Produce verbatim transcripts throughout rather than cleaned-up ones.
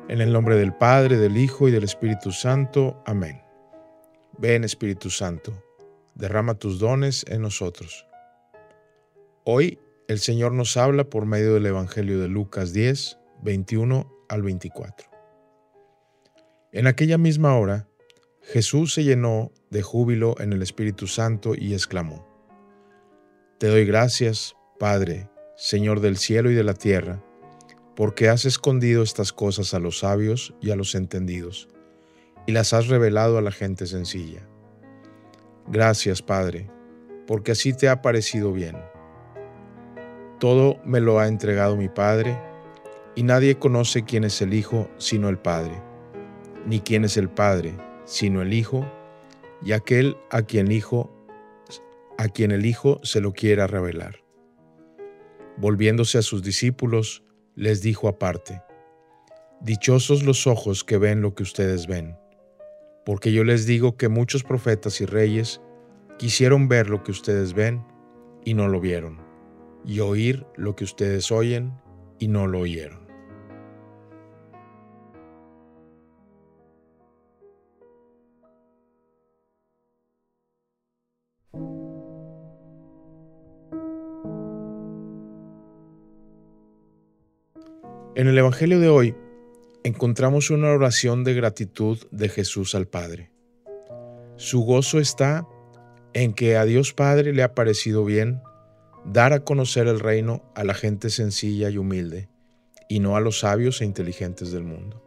En el nombre del Padre, del Hijo y del Espíritu Santo. Amén. Ven, Espíritu Santo, derrama tus dones en nosotros. Hoy el Señor nos habla por medio del Evangelio de Lucas diez, veintiuno al veinticuatro. En aquella misma hora, Jesús se llenó de júbilo en el Espíritu Santo y exclamó: Te doy gracias, Padre, Señor del cielo y de la tierra, porque has escondido estas cosas a los sabios y a los entendidos, y las has revelado a la gente sencilla. Gracias, Padre, porque así te ha parecido bien. Todo me lo ha entregado mi Padre, y nadie conoce quién es el Hijo sino el Padre, ni quién es el Padre sino el Hijo, y aquel a quien el Hijo, a quien el Hijo se lo quiera revelar. Volviéndose a sus discípulos, les dijo aparte: Dichosos los ojos que ven lo que ustedes ven, porque yo les digo que muchos profetas y reyes quisieron ver lo que ustedes ven y no lo vieron, y oír lo que ustedes oyen y no lo oyeron. En el Evangelio de hoy encontramos una oración de gratitud de Jesús al Padre. Su gozo está en que a Dios Padre le ha parecido bien dar a conocer el reino a la gente sencilla y humilde, y no a los sabios e inteligentes del mundo.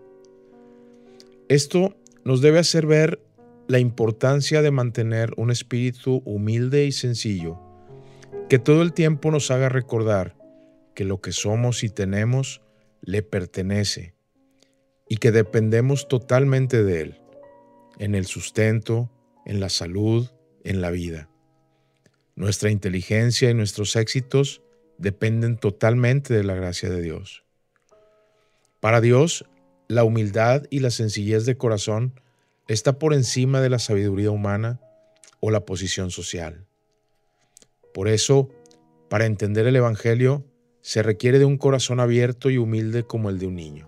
Esto nos debe hacer ver la importancia de mantener un espíritu humilde y sencillo, que todo el tiempo nos haga recordar que lo que somos y tenemos le pertenece y que dependemos totalmente de Él, en el sustento, en la salud, en la vida. Nuestra inteligencia y nuestros éxitos dependen totalmente de la gracia de Dios. Para Dios, la humildad y la sencillez de corazón está por encima de la sabiduría humana o la posición social. Por eso, para entender el Evangelio, se requiere de un corazón abierto y humilde como el de un niño.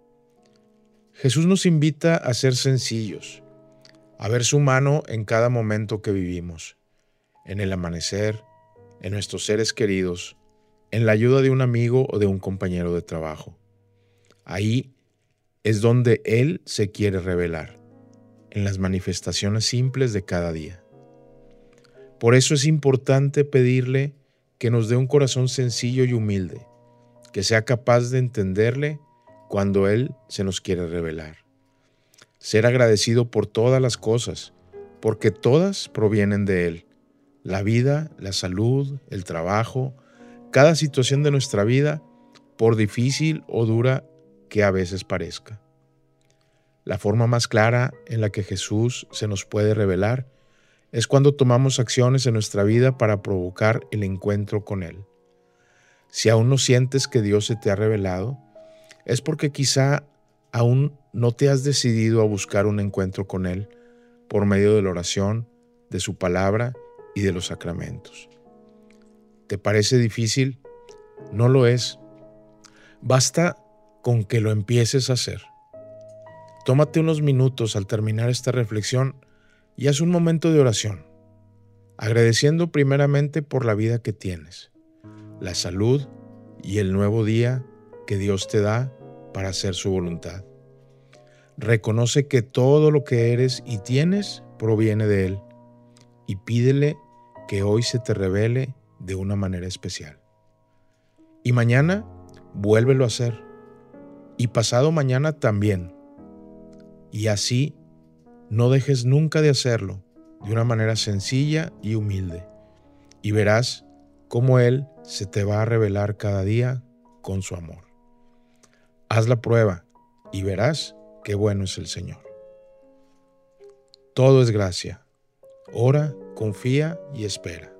Jesús nos invita a ser sencillos, a ver su mano en cada momento que vivimos, en el amanecer, en nuestros seres queridos, en la ayuda de un amigo o de un compañero de trabajo. Ahí es donde Él se quiere revelar, en las manifestaciones simples de cada día. Por eso es importante pedirle que nos dé un corazón sencillo y humilde, que sea capaz de entenderle cuando Él se nos quiere revelar. Ser agradecido por todas las cosas, porque todas provienen de Él. La vida, la salud, el trabajo, cada situación de nuestra vida, por difícil o dura que a veces parezca. La forma más clara en la que Jesús se nos puede revelar es cuando tomamos acciones en nuestra vida para provocar el encuentro con Él. Si aún no sientes que Dios se te ha revelado, es porque quizá aún no te has decidido a buscar un encuentro con Él por medio de la oración, de su palabra y de los sacramentos. ¿Te parece difícil? No lo es. Basta con que lo empieces a hacer. Tómate unos minutos al terminar esta reflexión y haz un momento de oración, agradeciendo primeramente por la vida que tienes, la salud y el nuevo día que Dios te da para hacer su voluntad. Reconoce que todo lo que eres y tienes proviene de Él y pídele que hoy se te revele de una manera especial. Y mañana vuélvelo a hacer, y pasado mañana también, y así no dejes nunca de hacerlo de una manera sencilla y humilde, y verás cómo Él se te va a revelar cada día con su amor. Haz la prueba y verás qué bueno es el Señor. Todo es gracia. Ora, confía y espera.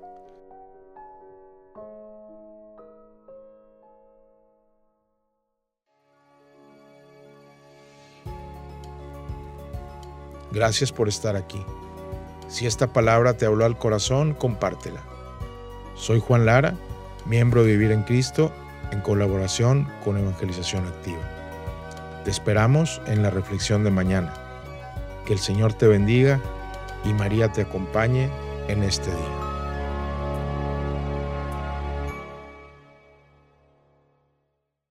Gracias por estar aquí. Si esta palabra te habló al corazón, compártela. Soy Juan Lara, miembro de Vivir en Cristo, en colaboración con Evangelización Activa. Te esperamos en la reflexión de mañana. Que el Señor te bendiga y María te acompañe en este día.